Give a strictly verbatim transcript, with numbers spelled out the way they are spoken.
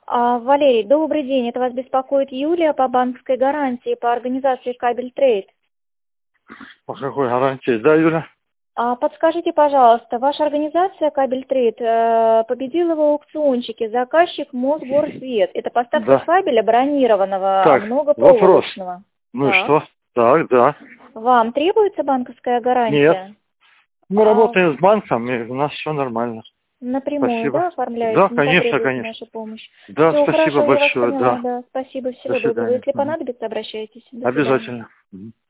А, Валерий, добрый день. Это вас беспокоит Юлия по банковской гарантии по организации Кабель Трейд. По какой гарантии? Да, Юля? А подскажите, пожалуйста, ваша организация Кабель Трейд э, победила в аукциончике. Заказчик Мосгорсвет. Это поставка Да. кабеля бронированного, Так, вопрос. многопроволочного. Ну и Так. что? Так, да. Вам требуется банковская Нет. гарантия? Мы А, работаем с банком, и у нас все нормально. напрямую, Спасибо. да, оформляете? Да, Не конечно, потребуется конечно. наша помощь. Да, Все, спасибо хорошо, я вас большое, поняла, да. да. Спасибо, До всего доброго. свидания. Если Мгм. понадобится, обращайтесь. До свидания. Обязательно. Мгм.